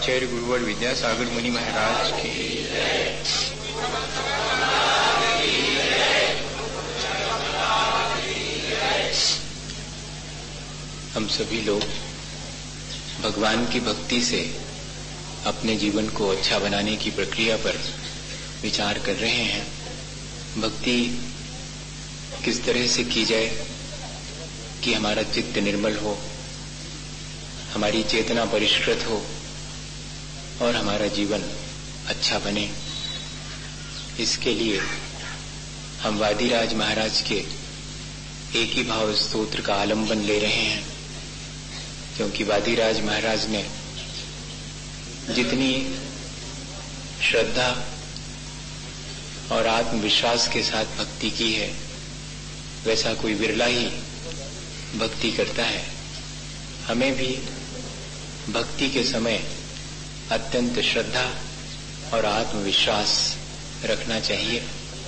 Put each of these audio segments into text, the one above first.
आचार्य गुरुवर विद्यासागर मुनि महाराज की। हम सभी लोग भगवान की भक्ति से अपने जीवन को अच्छा बनाने की प्रक्रिया पर विचार कर रहे हैं। भक्ति किस तरह से की जाए कि हमारा चित्त निर्मल हो, हमारी चेतना परिष्कृत हो और हमारा जीवन अच्छा बने। इसके लिए हम वादिराज महाराज के एक ही भाव स्तोत्र का आलंबन ले रहे हैं, क्योंकि वादिराज महाराज ने जितनी श्रद्धा और आत्मविश्वास के साथ भक्ति की है, वैसा कोई विरला ही भक्ति करता है। हमें भी भक्ति के समय अत्यंत श्रद्धा और आत्मविश्वास रखना चाहिए।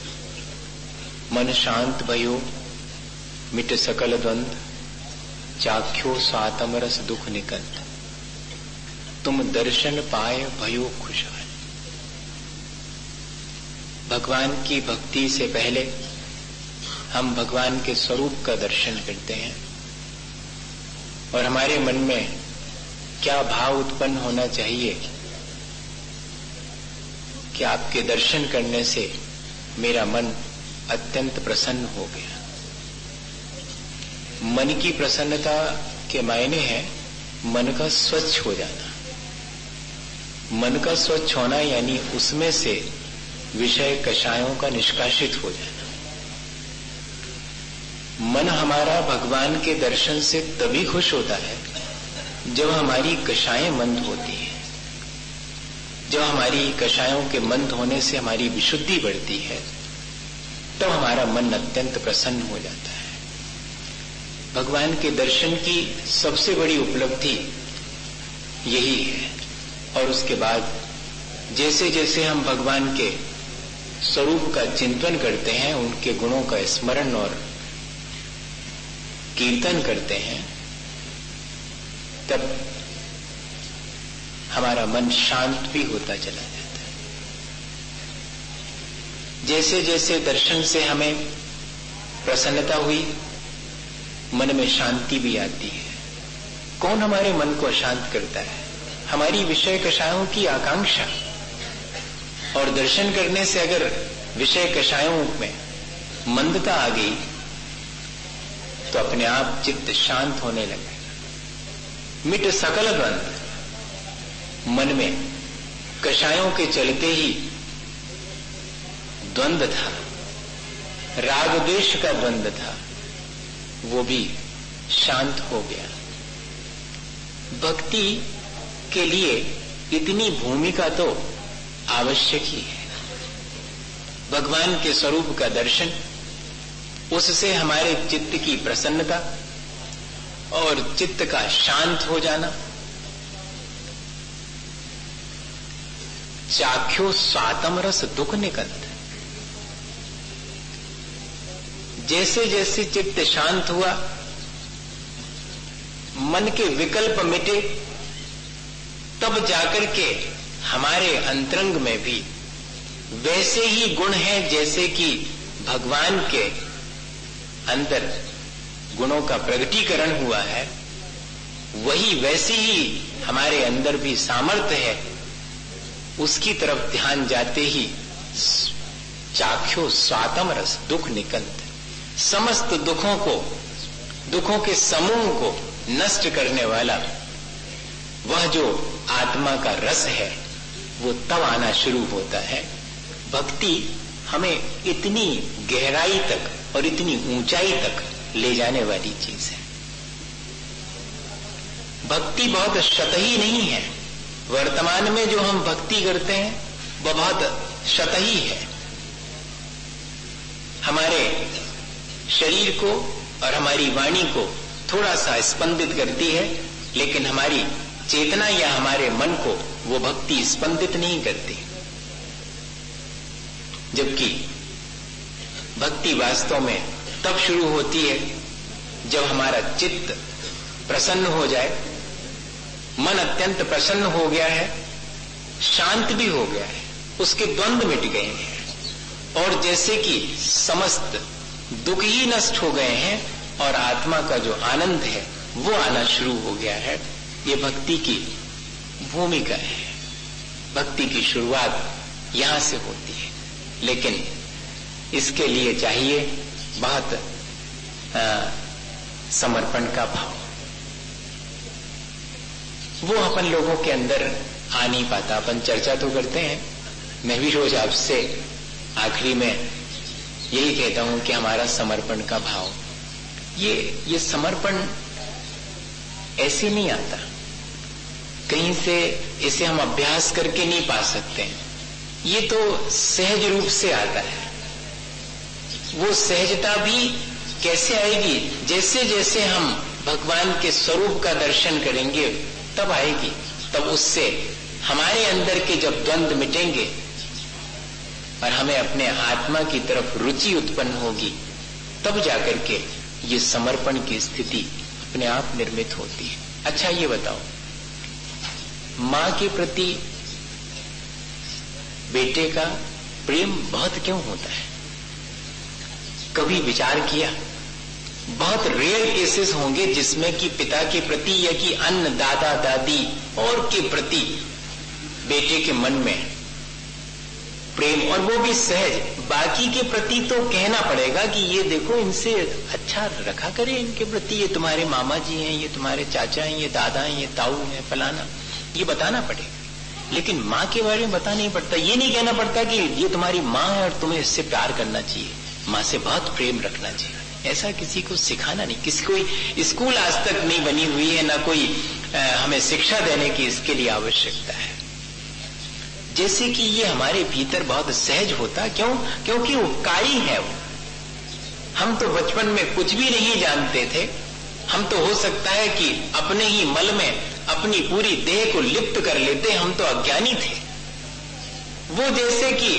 मन शांत भयो मिट सकल द्वंद, चाख्यो स्वातम रस दुख निकंद, तुम दर्शन पाए भयो खुशहाल। भगवान की भक्ति से पहले हम भगवान के स्वरूप का दर्शन करते हैं और हमारे मन में क्या भाव उत्पन्न होना चाहिए कि आपके दर्शन करने से मेरा मन अत्यंत प्रसन्न हो गया। मन की प्रसन्नता के मायने हैं मन का स्वच्छ हो जाना। मन का स्वच्छ होना यानी उसमें से विषय कषायों का निष्कासित हो जाना। मन हमारा भगवान के दर्शन से तभी खुश होता है जब हमारी कषायें मंद होती हैं, जब हमारी कषायों के मंद होने से हमारी विशुद्धि बढ़ती है, तब हमारा मन अत्यंत प्रसन्न हो जाता है। भगवान के दर्शन की सबसे बड़ी उपलब्धि यही है। और उसके बाद जैसे जैसे हम भगवान के स्वरूप का चिंतन करते हैं, उनके गुणों का स्मरण और कीर्तन करते हैं, तब हमारा मन शांत भी होता चला जाता है। जैसे जैसे दर्शन से हमें प्रसन्नता हुई, मन में शांति भी आती है। कौन हमारे मन को अशांत करता है? हमारी विषय कषायों की आकांक्षा। और दर्शन करने से अगर विषय कषायों में मंदता आ गई तो अपने आप चित्त शांत होने लगेगा। मिट सकल द्वंद, मन में कषायों के चलते ही द्वंद था, राग द्वेष का द्वंद था, वो भी शांत हो गया। भक्ति के लिए इतनी भूमिका तो आवश्यक ही है। भगवान के स्वरूप का दर्शन, उससे हमारे चित्त की प्रसन्नता और चित्त का शांत हो जाना। चाख्यो स्वातम रस दुख निकंद, जैसे जैसे चित्त शांत हुआ, मन के विकल्प मिटे, तब जाकर के हमारे अंतरंग में भी वैसे ही गुण हैं जैसे कि भगवान के अंदर गुणों का प्रगटीकरण हुआ है, वही वैसे ही हमारे अंदर भी सामर्थ्य है। उसकी तरफ ध्यान जाते ही चाख्यो स्वातम रस दुख निकंद, समस्त दुखों के समूह को नष्ट करने वाला वह जो आत्मा का रस है, वो तब आना शुरू होता है। भक्ति हमें इतनी गहराई तक और इतनी ऊंचाई तक ले जाने वाली चीज है। भक्ति बहुत शतही नहीं है। वर्तमान में जो हम भक्ति करते हैं वह बहुत शतही है। हमारे शरीर को और हमारी वाणी को थोड़ा सा स्पंदित करती है, लेकिन हमारी चेतना या हमारे मन को वो भक्ति स्पंदित नहीं करती। जबकि भक्ति वास्तव में तब शुरू होती है जब हमारा चित्त प्रसन्न हो जाए मन अत्यंत प्रसन्न हो गया है, शांत भी हो गया है, उसके द्वंद्व मिट गए हैं और जैसे कि समस्त दुख ही नष्ट हो गए हैं और आत्मा का जो आनंद है वो आना शुरू हो गया है। ये भक्ति की भूमिका है। भक्ति की शुरुआत यहां से होती है, लेकिन इसके लिए चाहिए बहुत समर्पण का भाव। वो अपन लोगों के अंदर आ नहीं पाता। अपन चर्चा तो करते हैं, मैं भी रोज आपसे आखिरी में यही कहता हूं कि हमारा समर्पण का भाव, ये समर्पण ऐसे नहीं आता, कहीं से इसे हम अभ्यास करके नहीं पा सकते। ये तो सहज रूप से आता है। वो सहजता भी कैसे आएगी? जैसे जैसे हम भगवान के स्वरूप का दर्शन करेंगे तब आएगी। तब उससे हमारे अंदर के जब द्वंद्व मिटेंगे और हमें अपने आत्मा की तरफ रुचि उत्पन्न होगी, तब जाकर के ये समर्पण की स्थिति अपने आप निर्मित होती है। अच्छा ये बताओ, मां के प्रति बेटे का प्रेम बहुत क्यों होता है? कभी विचार किया? बहुत रेयर केसेस होंगे जिसमें कि पिता के प्रति या कि अन्य दादा दादी और के प्रति बेटे के मन में प्रेम, और वो भी सहज। बाकी के प्रति तो कहना पड़ेगा कि ये देखो इनसे अच्छा रखा करे, इनके प्रति, ये तुम्हारे मामा जी हैं, ये तुम्हारे चाचा हैं, ये दादा हैं, ये ताऊ हैं, फलाना, ये बताना पड़ेगा। लेकिन माँ के बारे में बता नहीं पड़ता। ये नहीं कहना पड़ता कि ये तुम्हारी माँ है और तुम्हें इससे प्यार करना चाहिए, माँ से बहुत प्रेम रखना चाहिए। ऐसा किसी को सिखाना नहीं। किसी कोई स्कूल आज तक नहीं बनी हुई है, ना कोई हमें शिक्षा देने की इसके लिए आवश्यकता है। जैसे कि ये हमारे भीतर बहुत सहज होता। क्यों? क्योंकि उपकारी है वो। हम तो बचपन में कुछ भी नहीं जानते थे। हम तो हो सकता है कि अपने ही मल में अपनी पूरी देह को लिप्त कर लेते, हम तो अज्ञानी थे। वो जैसे कि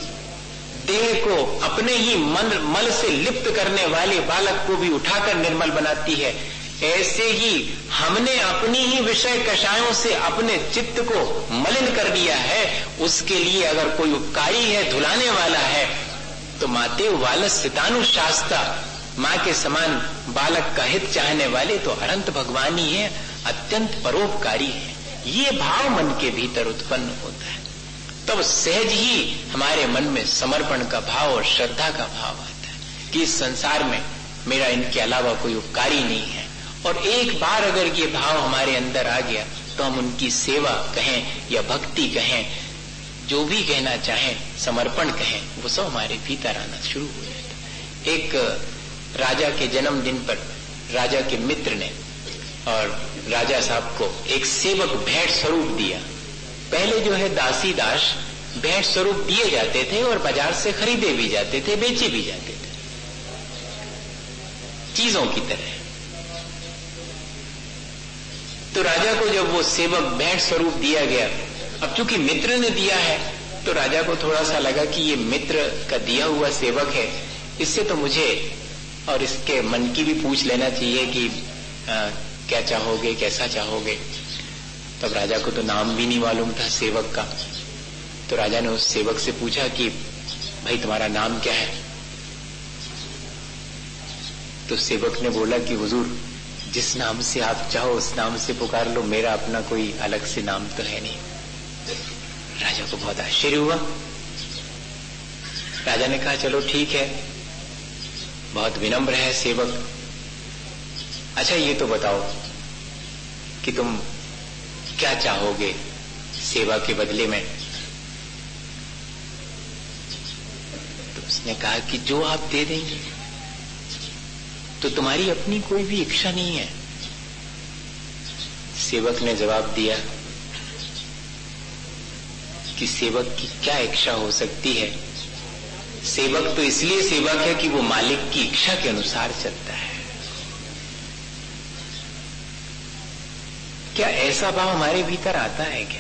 देह को अपने ही मल से लिप्त करने वाले बालक को भी उठाकर निर्मल बनाती है, ऐसे ही हमने अपनी ही विषय कषायों से अपने चित्त को मलिन कर दिया है। उसके लिए अगर कोई उपकारी है, धुलाने वाला है, तो माते वालस्यतानु शास्ता, माँ के समान बालक का हित चाहने वाले तो अनंत भगवान ही है, अत्यंत परोपकारी है। ये भाव मन के भीतर उत्पन्न होता है, तब सहज ही हमारे मन में समर्पण का भाव और श्रद्धा का भाव आता है कि इस संसार में मेरा इनके अलावा कोई उपकारी नहीं है। और एक बार अगर ये भाव हमारे अंदर आ गया तो हम उनकी सेवा कहें या भक्ति कहें, जो भी कहना चाहें, समर्पण कहें, वो सब हमारे भीतर आना शुरू हो जाता है। एक राजा के जन्मदिन पर राजा के मित्र ने और राजा साहब को एक सेवक भेंट स्वरूप दिया। पहले जो है दासी दास भेंट स्वरूप दिए जाते थे और बाजार से खरीदे भी जाते थे, बेचे भी जाते थे, चीजों की तरह। तो राजा को जब वो सेवक भेंट स्वरूप दिया गया, अब चूंकि मित्र ने दिया है तो राजा को थोड़ा सा लगा कि ये मित्र का दिया हुआ सेवक है, इससे तो मुझे और इसके मन की भी पूछ लेना चाहिए कि क्या चाहोगे, कैसा चाहोगे। तब राजा को तो नाम भी नहीं मालूम था सेवक का। तो राजा ने उस सेवक से पूछा कि भाई तुम्हारा नाम क्या है? तो सेवक ने बोला कि हुजूर, जिस नाम से आप चाहो उस नाम से पुकार लो, मेरा अपना कोई अलग से नाम तो है नहीं। राजा को बहुत आश्चर्य हुआ। राजा ने कहा चलो ठीक है, बहुत विनम्र है सेवक। अच्छा ये तो बताओ कि तुम क्या चाहोगे सेवा के बदले में? तो उसने कहा कि जो आप दे देंगे। तो तुम्हारी अपनी कोई भी इच्छा नहीं है? सेवक ने जवाब दिया कि सेवक की क्या इच्छा हो सकती है? सेवक तो इसलिए सेवक है कि वो मालिक की इच्छा के अनुसार चलता है। क्या ऐसा भाव हमारे भीतर आता है क्या?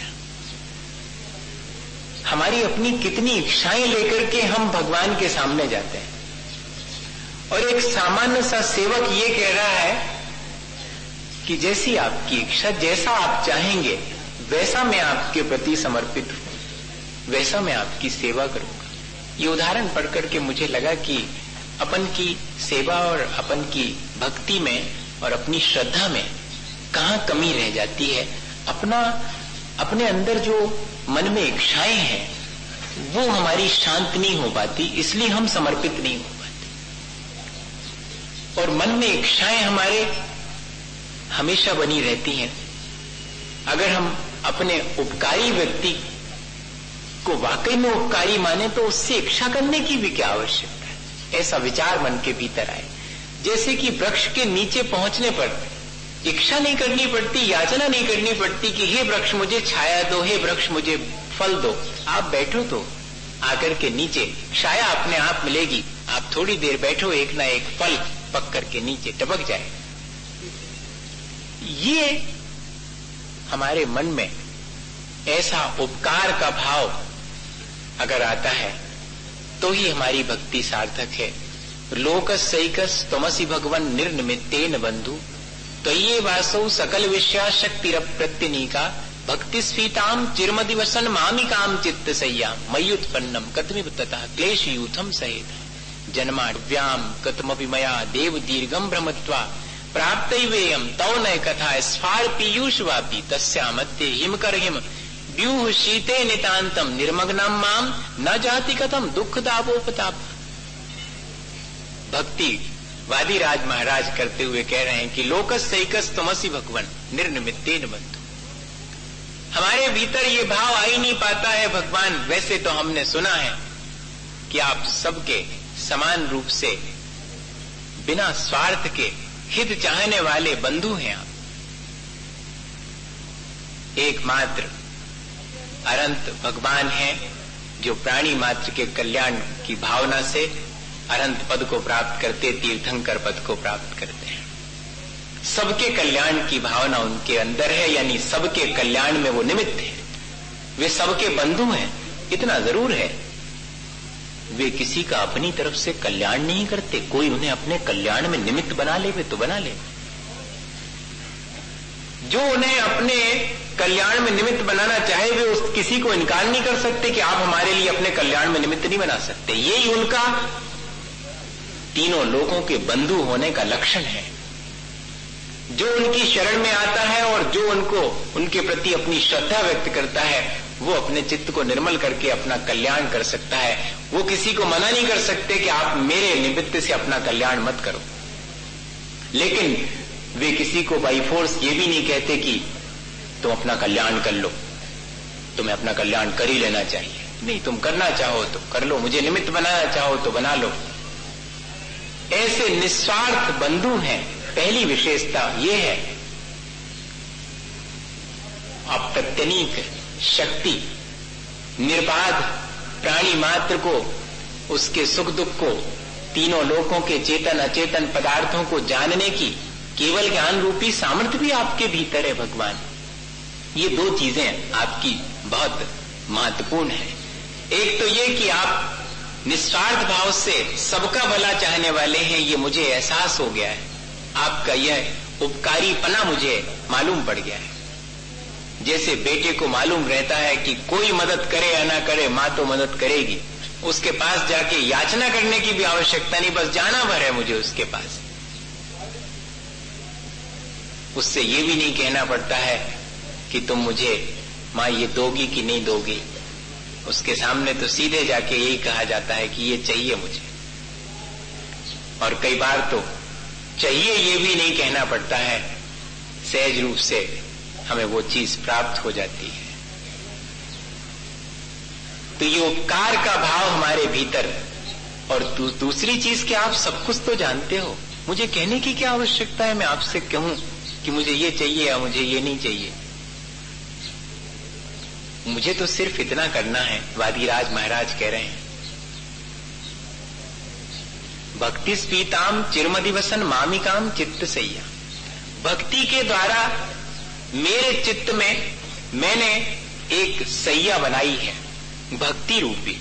हमारी अपनी कितनी इच्छाएं लेकर के हम भगवान के सामने जाते हैं, और एक सामान्य सा सेवक ये कह रहा है कि जैसी आपकी इच्छा, जैसा आप चाहेंगे वैसा मैं आपके प्रति समर्पित हूं, वैसा मैं आपकी सेवा करूंगा। ये उदाहरण पढ़ करके मुझे लगा कि अपन की सेवा और अपन की भक्ति में और अपनी श्रद्धा में कहाँ कमी रह जाती है। अपने अंदर जो मन में इच्छाएं हैं वो हमारी शांत नहीं हो पाती, इसलिए हम समर्पित नहीं हो पाते। और मन में इच्छाएं हमारे हमेशा बनी रहती हैं। अगर हम अपने उपकारी व्यक्ति को वाकई में उपकारी माने तो उससे इच्छा करने की भी क्या आवश्यकता है। ऐसा विचार मन के भीतर आए, जैसे कि वृक्ष के नीचे पहुंचने पर इच्छा नहीं करनी पड़ती, याचना नहीं करनी पड़ती कि हे वृक्ष मुझे छाया दो, हे वृक्ष मुझे फल दो। आप बैठो तो आकर के नीचे छाया अपने आप मिलेगी। आप थोड़ी देर बैठो, एक ना एक फल पक करके नीचे टपक जाए। ये हमारे मन में ऐसा उपकार का भाव अगर आता है तो ही हमारी भक्ति सार्थक है। लोकस सैकस तमसी भगवन निर्निमित्तेन बंधु त्वय्ये वासौ सकल विषया शक्तिरप्रत्यनीका भक्ति स्फीताम चिरमदिवसन मामिकाम चित्त सय्याम मय्युत्पन्नम कथमिव ततः क्लेश यूथम सहेत जन्माढ्याम कथमपि मया देव दीर्घम भ्रमत्वा प्राप्तैवेयम तौ नय कथा स्फार पीयूषवापि तस्यामत्ते हिमकर हिम व्यूह शीते नितांतम निर्मग्नम माम न जाति कथम दुख दापोपताप। भक्ति वादिराज महाराज करते हुए कह रहे हैं कि लोकस सैकस तमसी भगवन निर्निमित्तेन बंधु। हमारे भीतर ये भाव आ ही नहीं पाता है भगवान। वैसे तो हमने सुना है कि आप सबके समान रूप से बिना स्वार्थ के हित चाहने वाले बंधु हैं। आप एकमात्र अनंत भगवान हैं जो प्राणी मात्र के कल्याण की भावना से अनंत पद को प्राप्त करते, तीर्थंकर पद को प्राप्त करते हैं। सबके कल्याण की भावना उनके अंदर है, यानी सबके कल्याण में वो निमित्त है। वे सबके बंधु हैं। इतना जरूर है, वे किसी का अपनी तरफ से कल्याण नहीं करते। कोई उन्हें अपने कल्याण में निमित्त बना ले तो बना ले। जो उन्हें अपने कल्याण में निमित्त बनाना चाहे वे उस किसी को इनकार नहीं कर सकते कि आप हमारे लिए अपने कल्याण में निमित्त नहीं बना सकते। यही उनका तीनों लोगों के बंधु होने का लक्षण है। जो उनकी शरण में आता है और जो उनके प्रति अपनी श्रद्धा व्यक्त करता है वो अपने चित्त को निर्मल करके अपना कल्याण कर सकता है। वो किसी को मना नहीं कर सकते कि आप मेरे निमित्त से अपना कल्याण मत करो। लेकिन वे किसी को बाई फोर्स ये भी नहीं कहते कि तुम अपना कल्याण कर लो, तुम्हें अपना कल्याण कर ही लेना चाहिए। नहीं, तुम करना चाहो तो कर लो, मुझे निमित्त बनाना चाहो तो बना लो। ऐसे निस्वार्थ बंधु हैं। पहली विशेषता ये है अप्रत्यनीक शक्ति, निर्बाध प्राणी मात्र को उसके सुख दुख को, तीनों लोकों के चेतन अचेतन पदार्थों को जानने की केवल ज्ञान रूपी सामर्थ्य भी आपके भीतर है भगवान। ये दो चीजें आपकी बहुत महत्वपूर्ण है। एक तो ये कि आप निस्वार्थ भाव से सबका भला चाहने वाले हैं, ये मुझे एहसास हो गया है। आपका यह उपकारीपना मुझे मालूम पड़ गया है। जैसे बेटे को मालूम रहता है कि कोई मदद करे या ना करे मां तो मदद करेगी, उसके पास जाके याचना करने की भी आवश्यकता नहीं, बस जाना भर है मुझे उसके पास। उससे ये भी नहीं कहना पड़ता है कि तुम मुझे मां ये दोगी कि नहीं दोगी। उसके सामने तो सीधे जाके यही कहा जाता है कि ये चाहिए मुझे। और कई बार तो चाहिए ये भी नहीं कहना पड़ता है, सहज रूप से हमें वो चीज प्राप्त हो जाती है। तो ये उपकार का भाव हमारे भीतर। और दूसरी चीज कि आप सब कुछ तो जानते हो, मुझे कहने की क्या आवश्यकता है मैं आपसे कहूं कि मुझे ये चाहिए या मुझे ये नहीं चाहिए। मुझे तो सिर्फ इतना करना है। वादिराज महाराज कह रहे हैं भक्ति स्फीताम चिरमदिवसन मामिकाम चित्त सैया। भक्ति के द्वारा मेरे चित्त में मैंने एक सैया बनाई है, भक्ति रूपी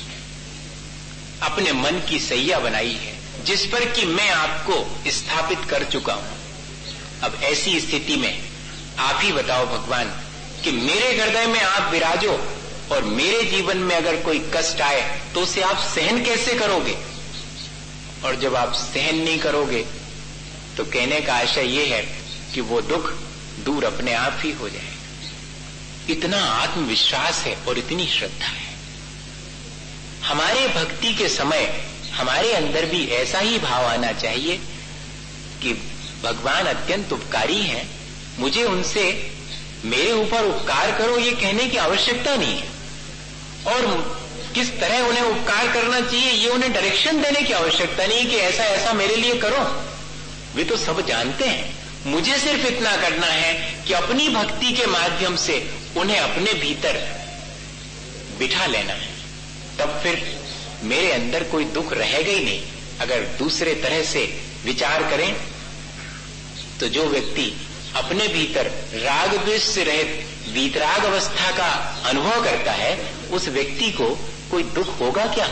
अपने मन की सैया बनाई है, जिस पर कि मैं आपको स्थापित कर चुका हूं। अब ऐसी स्थिति में आप ही बताओ भगवान कि मेरे हृदय में आप विराजो और मेरे जीवन में अगर कोई कष्ट आए तो उसे आप सहन कैसे करोगे? और जब आप सहन नहीं करोगे तो कहने का आशय ये है कि वो दुख दूर अपने आप ही हो जाए। इतना आत्मविश्वास है और इतनी श्रद्धा है। हमारे भक्ति के समय हमारे अंदर भी ऐसा ही भाव आना चाहिए कि भगवान अत्यंत उपकारी हैं, मुझे उनसे मेरे ऊपर उपकार करो ये कहने की आवश्यकता नहीं है, और किस तरह उन्हें उपकार करना चाहिए ये उन्हें डायरेक्शन देने की आवश्यकता नहीं कि ऐसा ऐसा मेरे लिए करो। वे तो सब जानते हैं। मुझे सिर्फ इतना करना है कि अपनी भक्ति के माध्यम से उन्हें अपने भीतर बिठा लेना है, तब फिर मेरे अंदर कोई दुख रहेगा ही नहीं। अगर दूसरे तरह से विचार करें तो जो व्यक्ति अपने भीतर राग द्वेष से रहित वीतराग अवस्था का अनुभव करता है उस व्यक्ति को कोई दुख होगा क्या?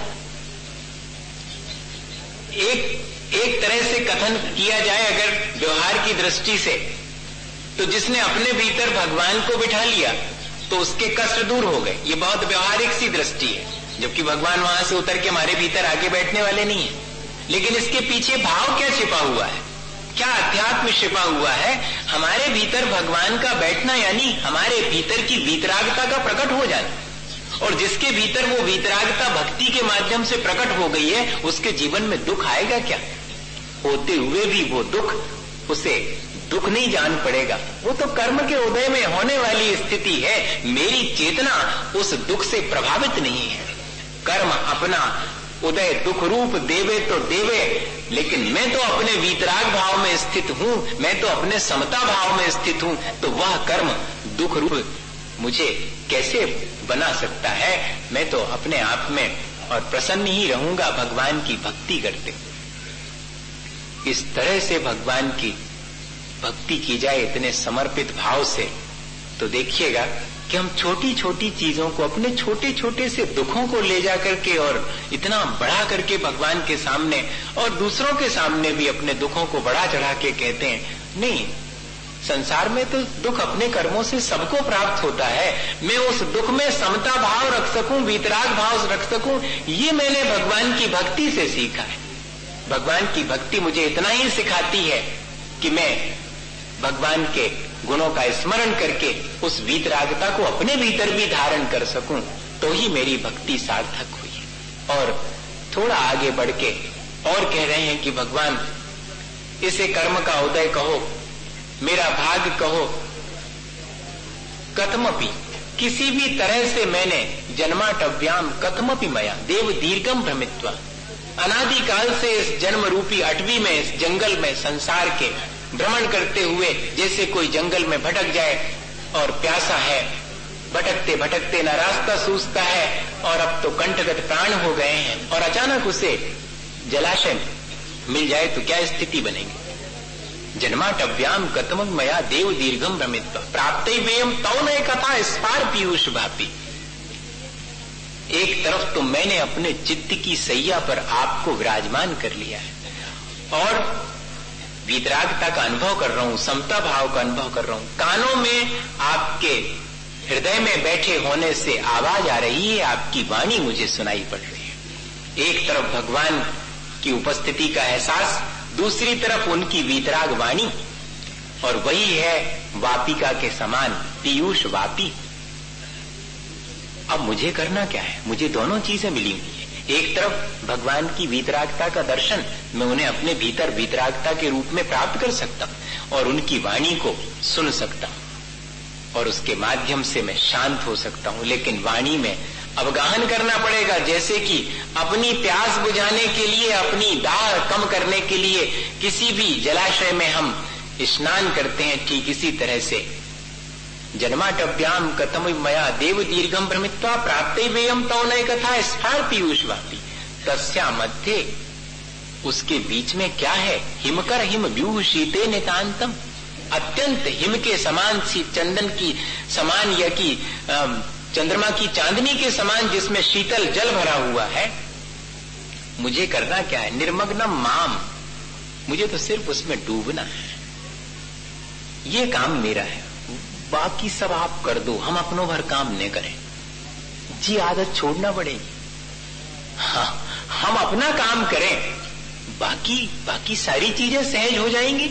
एक तरह से कथन किया जाए अगर व्यवहार की दृष्टि से, तो जिसने अपने भीतर भगवान को बिठा लिया तो उसके कष्ट दूर हो गए। ये बहुत व्यवहारिक सी दृष्टि है, जबकि भगवान वहां से उतर के हमारे भीतर आके बैठने वाले नहीं है। लेकिन इसके पीछे भाव क्या छिपा हुआ है, क्या अध्यात्म छिपा हुआ है? हमारे भीतर भगवान का बैठना यानी हमारे भीतर की वीतरागता का प्रकट हो जाना, और जिसके भीतर वो वीतरागता भक्ति के माध्यम से प्रकट हो गई है उसके जीवन में दुख आएगा क्या? होते हुए भी वो दुख उसे दुख नहीं जान पड़ेगा। वो तो कर्म के उदय में होने वाली स्थिति है। मेरी चेतना उस दुख से प्रभावित नहीं है। कर्म अपना उदय दुख रूप देवे तो देवे, लेकिन मैं तो अपने वीतराग भाव में स्थित हूं, मैं तो अपने समता भाव में स्थित हूं, तो वह कर्म दुख रूप मुझे कैसे बना सकता है? मैं तो अपने आप में और प्रसन्न ही रहूंगा भगवान की भक्ति करते। इस तरह से भगवान की भक्ति की जाए इतने समर्पित भाव से, तो देखिएगा कि हम छोटी छोटी चीजों को, अपने छोटे छोटे से दुखों को ले जा करके और इतना बढ़ा करके भगवान के सामने और दूसरों के सामने भी अपने दुखों को बढ़ा चढ़ा के कहते हैं नहीं, संसार में तो दुख अपने कर्मों से सबको प्राप्त होता है। मैं उस दुख में समता भाव रख सकूं, वीतराग भाव रख सकूं, ये मैंने भगवान की भक्ति से सीखा है। भगवान की भक्ति मुझे इतना ही सिखाती है कि मैं भगवान के गुणों का स्मरण करके उस वीतरागता को अपने भीतर भी धारण कर सकूं, तो ही मेरी भक्ति सार्थक हुई। और थोड़ा आगे बढ़ के और कह रहे हैं कि भगवान इसे कर्म का उदय कहो, मेरा भाग्य कहो, कथमपि किसी भी तरह से मैंने जन्माटव्याम कथमपि मया देव दीर्घम भ्रमित्वा, अनादिकाल से इस जन्म रूपी अटवी में, इस जंगल में, संसार के भ्रमण करते हुए जैसे कोई जंगल में भटक जाए और प्यासा है, भटकते भटकते न रास्ता सूझता है और अब तो कंठगत प्राण हो गए हैं, और अचानक उसे जलाशय मिल जाए तो क्या स्थिति बनेगी? जन्माटव्याम कथम मया देव दीर्घम भ्रमित्वा प्राप्तव्यम तौ नय कथा स्पार पीयूष भापी। एक तरफ तो मैंने अपने चित्त की सैया पर आपको विराजमान कर लिया है और वीतरागता का अनुभव कर रहा हूं, समता भाव का अनुभव कर रहा हूं, कानों में आपके हृदय में बैठे होने से आवाज आ रही है, आपकी वाणी मुझे सुनाई पड़ रही है। एक तरफ भगवान की उपस्थिति का एहसास, दूसरी तरफ उनकी वीतराग वाणी, और वही है वापिका के समान पीयूष वापी। अब मुझे करना क्या है? मुझे दोनों चीजें मिली हुई है। एक तरफ भगवान की वीतरागता का दर्शन, मैं उन्हें अपने भीतर वीतरागता के रूप में प्राप्त कर सकता हूं और उनकी वाणी को सुन सकता हूं और उसके माध्यम से मैं शांत हो सकता हूं। लेकिन वाणी में अवगाहन करना पड़ेगा, जैसे कि अपनी प्यास बुझाने के लिए, अपनी दाह कम करने के लिए किसी भी जलाशय में हम स्नान करते हैं, ठीक इसी तरह से जन्माटव्याम कथम मया देव दीर्घम भ्रमित्वा प्राप्तव्यम तौ नय कथा स्फार पीयूष वापी। तस्या मध्य, उसके बीच में क्या है? हिमकर हिम व्यूह शीते नितांतम, अत्यंत हिम के समान, सी चंदन की समान या कि चंद्रमा की चांदनी के समान जिसमें शीतल जल भरा हुआ है। मुझे करना क्या है? निर्मग्नम माम, मुझे तो सिर्फ उसमें डूबना है। ये काम मेरा है, बाकी सब आप कर दो, हम अपनों भर काम नहीं करें। जी आदत छोड़ना पड़ेगी। हाँ, हम अपना काम करें, बाकी सारी चीजें सहज हो जाएंगी।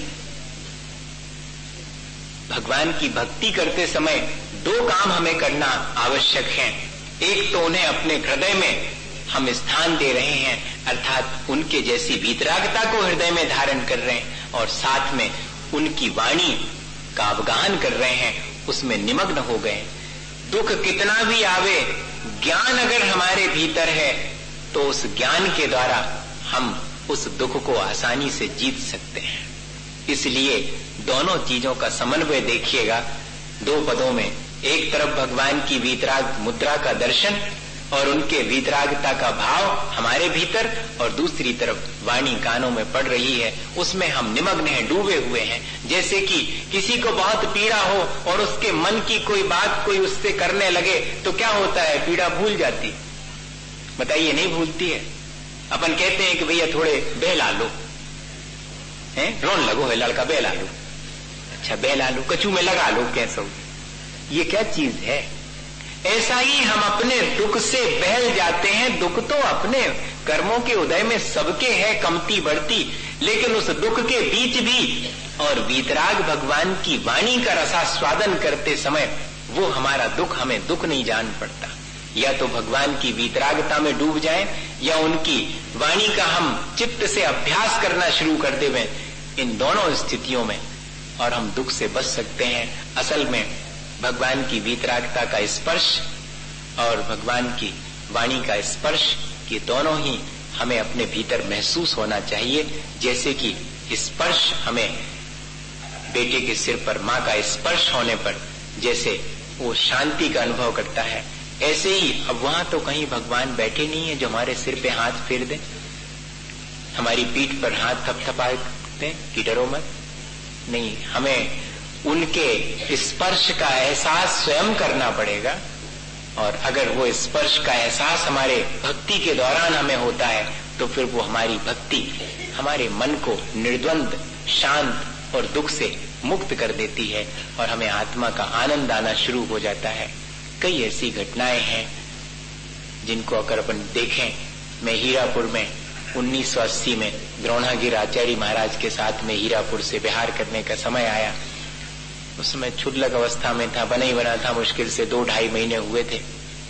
भगवान की भक्ति करते समय दो काम हमें करना आवश्यक है। एक तो उन्हें अपने हृदय में हम स्थान दे रहे हैं, अर्थात उनके जैसी वीतरागता को हृदय में धारण कर रहे हैं, और साथ में उनकी वाणी का अवगाहन कर रहे हैं, उसमें निमग्न हो गए। दुख कितना भी आवे, ज्ञान अगर हमारे भीतर है तो उस ज्ञान के द्वारा हम उस दुख को आसानी से जीत सकते हैं। इसलिए दोनों चीजों का समन्वय देखिएगा दो पदों में। एक तरफ भगवान की वीतराग मुद्रा का दर्शन और उनके वीतरागता का भाव हमारे भीतर, और दूसरी तरफ वाणी कानों में पड़ रही है, उसमें हम निमग्न हैं, डूबे हुए हैं। जैसे कि किसी को बहुत पीड़ा हो और उसके मन की कोई बात कोई उससे करने लगे तो क्या होता है, पीड़ा भूल जाती। बताइए, नहीं भूलती है। अपन कहते हैं कि भैया थोड़े बहला लो, रोन लगो है लड़का, बहला लो। अच्छा बहला लो, कचू में लगा लो, कैसा हो, ये क्या चीज है। ऐसा ही हम अपने दुख से बहल जाते हैं। दुख तो अपने कर्मों के उदय में सबके है, कमती बढ़ती, लेकिन उस दुख के बीच भी और वीतराग भगवान की वाणी का रसास्वादन करते समय वो हमारा दुख हमें दुख नहीं जान पड़ता। या तो भगवान की वीतरागता में डूब जाएं, या उनकी वाणी का हम चित्त से अभ्यास करना शुरू कर देवें। इन दोनों स्थितियों में और हम दुख से बच सकते हैं। असल में भगवान की वीतरागता का स्पर्श और भगवान की वाणी का स्पर्श, ये दोनों ही हमें अपने भीतर महसूस होना चाहिए। जैसे कि स्पर्श हमें बेटे के सिर पर माँ का स्पर्श होने पर जैसे वो शांति का अनुभव करता है, ऐसे ही अब वहां तो कहीं भगवान बैठे नहीं है जो हमारे सिर पे हाथ फेर दे, हमारी पीठ पर हाथ थपथपा दें कि डरो मत। नहीं, हमें उनके स्पर्श का एहसास स्वयं करना पड़ेगा। और अगर वो स्पर्श का एहसास हमारे भक्ति के दौरान हमें होता है तो फिर वो हमारी भक्ति हमारे मन को निर्द्वंद, शांत और दुख से मुक्त कर देती है और हमें आत्मा का आनंद आना शुरू हो जाता है। कई ऐसी घटनाएं हैं जिनको अगर अपन देखें। मैं हीरापुर में 1980 में द्रोणागिरि आचार्य महाराज के साथ में हीरापुर से बिहार करने का समय आया। उस समय छुटलक अवस्था में था, बना ही बना था, मुश्किल से 2-2.5 महीने हुए थे।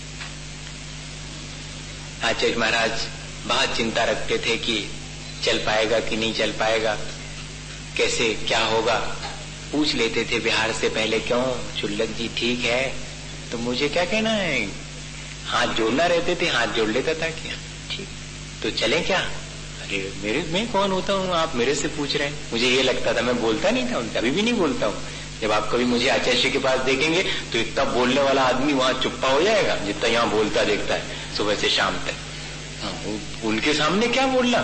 आचार्य महाराज बहुत चिंता रखते थे कि चल पाएगा कि नहीं चल पाएगा, कैसे क्या होगा। पूछ लेते थे बिहार से पहले, क्यों छुटलक जी ठीक है? तो मुझे क्या कहना है, हाथ जोड़ना रहते थे, हाथ जोड़ लेता था कि ठीक तो चलें क्या। अरे मैं कौन होता हूँ, आप मेरे से पूछ रहे हैं। मुझे ये लगता था, मैं बोलता नहीं था, अभी भी नहीं बोलता हूँ। जब आप कभी मुझे आचार्य के पास देखेंगे तो इतना बोलने वाला आदमी वहां चुप्पा हो जाएगा जितना यहाँ बोलता देखता है सुबह से शाम तक। उनके सामने क्या बोलना।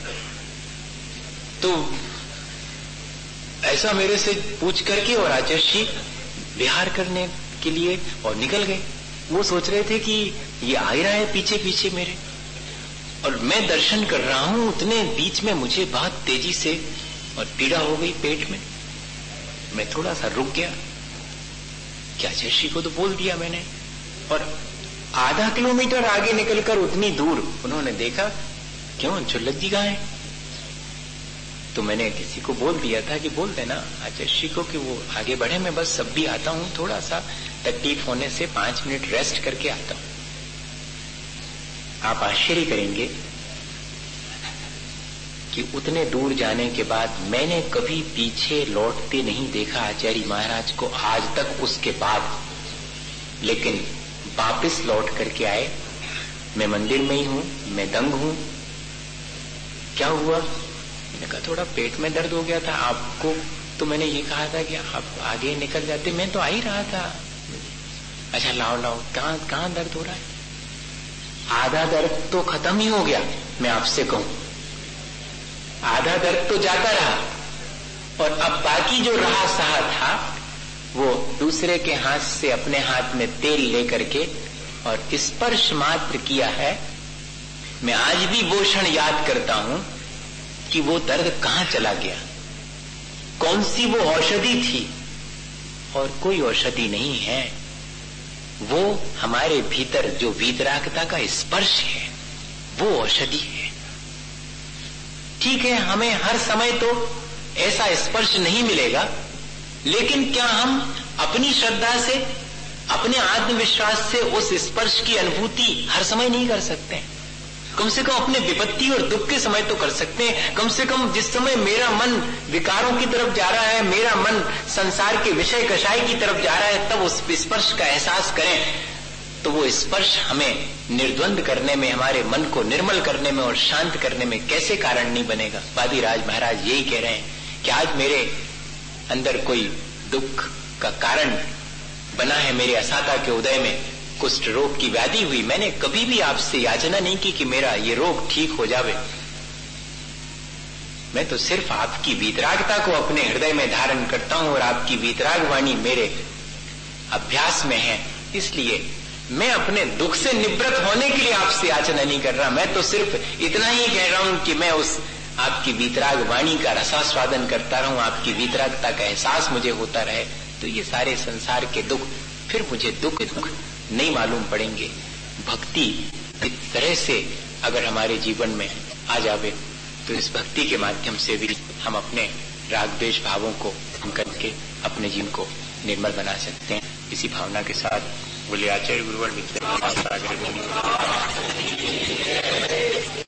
तो ऐसा मेरे से पूछ करके और आचार्य बिहार करने के लिए और निकल गए। वो सोच रहे थे कि ये आ ही रहा है पीछे पीछे मेरे, और मैं दर्शन कर रहा हूं। उतने बीच में मुझे बहुत तेजी से और पीड़ा हो गई पेट में। मैं थोड़ा सा रुक गया, क्या आचार्य को तो बोल दिया मैंने। और आधा किलोमीटर आगे निकलकर उतनी दूर उन्होंने देखा, क्यों छुटलक जी कहाँ हैं? तो मैंने किसी को बोल दिया था कि बोल देना आचार्य को कि वो आगे बढ़े, मैं बस सब भी आता हूं, थोड़ा सा तकलीफ होने से 5 मिनट रेस्ट करके आता हूं। आप आश्चर्य करेंगे कि उतने दूर जाने के बाद मैंने कभी पीछे लौटते नहीं देखा आचार्य महाराज को आज तक उसके बाद। लेकिन वापस लौट करके आए, मैं मंदिर में ही हूं, मैं दंग हूं। क्या हुआ? मैंने कहा थोड़ा पेट में दर्द हो गया था। आपको तो मैंने ये कहा था कि आप आगे निकल जाते, मैं तो आ ही रहा था। अच्छा लाओ कहाँ दर्द हो रहा है? आधा दर्द तो खत्म ही हो गया, मैं आपसे कहूं। आधा दर्द तो जाता रहा और अब बाकी जो रहा सहा था वो दूसरे के हाथ से अपने हाथ में तेल लेकर के और स्पर्श मात्र किया है। मैं आज भी वो क्षण याद करता हूं कि वो दर्द कहां चला गया, कौन सी वो औषधि थी और कोई औषधि नहीं है। वो हमारे भीतर जो वीतरागता का स्पर्श है वो औषधि है। ठीक है, हमें हर समय तो ऐसा स्पर्श नहीं मिलेगा, लेकिन क्या हम अपनी श्रद्धा से, अपने आत्मविश्वास से उस स्पर्श की अनुभूति हर समय नहीं कर सकते? कम से कम अपने विपत्ति और दुख के समय तो कर सकते हैं। कम से कम जिस समय मेरा मन विकारों की तरफ जा रहा है, मेरा मन संसार के विषय कषाय की तरफ जा रहा है, तब उस स्पर्श का एहसास करें। तो वो स्पर्श हमें निर्द्वंद करने में, हमारे मन को निर्मल करने में और शांत करने में कैसे कारण नहीं बनेगा? वादिराज महाराज यही कह रहे हैं कि आज मेरे अंदर कोई दुख का कारण बना है, मेरे असाता के उदय में कुष्ठ रोग की व्याधि हुई। मैंने कभी भी आपसे याचना नहीं की कि मेरा ये रोग ठीक हो जावे। मैं तो सिर्फ आपकी वीतरागता को अपने हृदय में धारण करता हूं और आपकी वीतराग वाणी मेरे अभ्यास में है। इसलिए मैं अपने दुख से निवृत्त होने के लिए आपसे याचना नहीं कर रहा। मैं तो सिर्फ इतना ही कह रहा हूं कि मैं उस आपकी वीतराग वाणी का रसास्वादन करता रहूं, आपकी वीतरागता का एहसास मुझे होता रहे। तो ये सारे संसार के दुख फिर मुझे दुख नहीं मालूम पड़ेंगे। भक्ति इस तरह से अगर हमारे जीवन में आ जावे तो इस भक्ति के माध्यम से भी हम अपने राग द्वेष भावों को कम करके अपने जीवन को निर्मल बना सकते हैं। इसी भावना के साथ बोले आचार्य गुरुवर नित्य